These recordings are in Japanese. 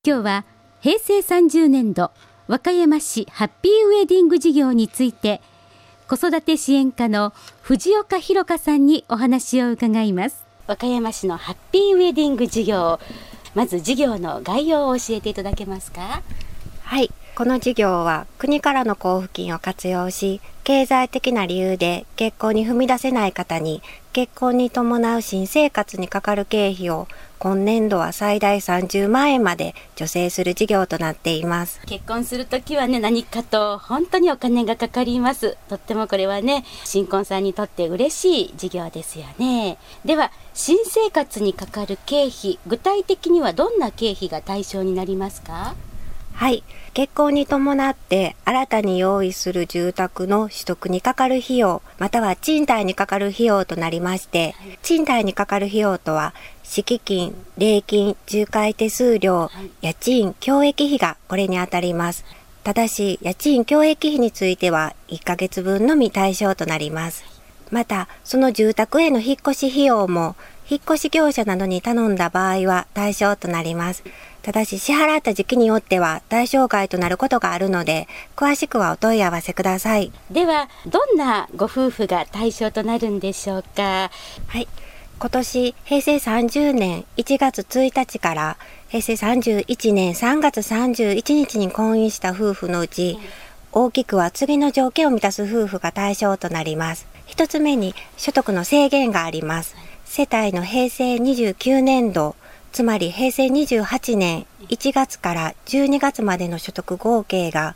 今日は平成30年度和歌山市ハッピーウェディング事業について子育て支援課の藤岡弘香さんにお話を伺います。和歌山市のハッピーウェディング事業、まず事業の概要を教えていただけますか？ はい、この事業は国からの交付金を活用し、経済的な理由で結婚に踏み出せない方に結婚に伴う新生活にかかる経費を今年度は最大30万円まで助成する事業となっています。 結婚するときはね、何かと本当にお金がかかります。とってもこれはね、新婚さんにとって嬉しい事業ですよね。では新生活にかかる経費、具体的にはどんな経費が対象になりますか？ はい、結婚に伴って新たに用意する住宅の取得にかかる費用、または賃貸にかかる費用となりまして、賃貸にかかる費用とは敷金、礼金、仲介手数料、家賃、教育費がこれにあたります。ただし家賃、教育費については1ヶ月分のみ対象となります。またその住宅への引っ越し費用も引っ越し業者などに頼んだ場合は対象となります。ただし支払った時期によっては対象外となることがあるので、詳しくはお問い合わせください。 ではどんなご夫婦が対象となるんでしょうか？ はい、今年平成30年1月1日から平成31年3月31日に婚姻した夫婦のうち、大きくは次の条件を満たす夫婦が対象となります。一つ目に所得の制限があります。世帯の平成29年度、つまり平成28年1月から12月までの所得合計が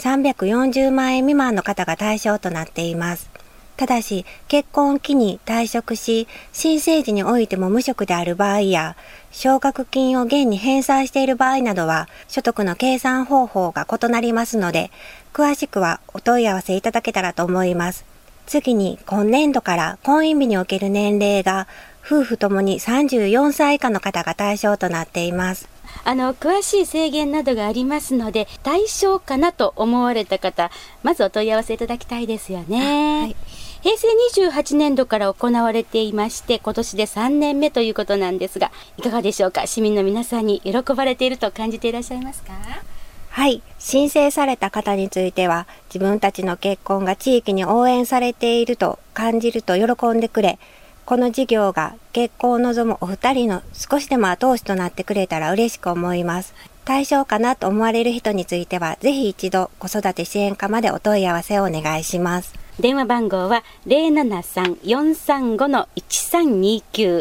340万円未満の方が対象となっています。ただし結婚を機に退職し、新生児においても無職である場合や奨学金を現に返済している場合などは所得の計算方法が異なりますので、詳しくはお問い合わせいただけたらと思います。次に今年度から婚姻日における年齢が夫婦ともに34歳以下の方が対象となっています。 詳しい制限などがありますので、対象かなと思われた方、まずお問い合わせいただきたいですよね。はい、平成28年度から行われていまして、今年で3年目ということなんですが、いかがでしょうか？市民の皆さんに喜ばれていると感じていらっしゃいますか？ はい、申請された方については自分たちの結婚が地域に応援されていると感じると喜んでくれ、この事業が結婚を望むお二人の少しでも後押しとなってくれたら嬉しく思います。対象かなと思われる人についてはぜひ一度子育て支援課までお問い合わせをお願いします。 電話番号は 073-435-1329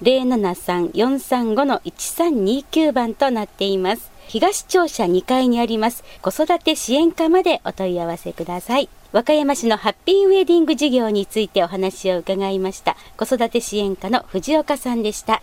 073-435-1329 番となっています。東庁舎2階にあります子育て支援課までお問い合わせください。和歌山市のハッピーウェディング事業についてお話を伺いました。子育て支援課の藤岡さんでした。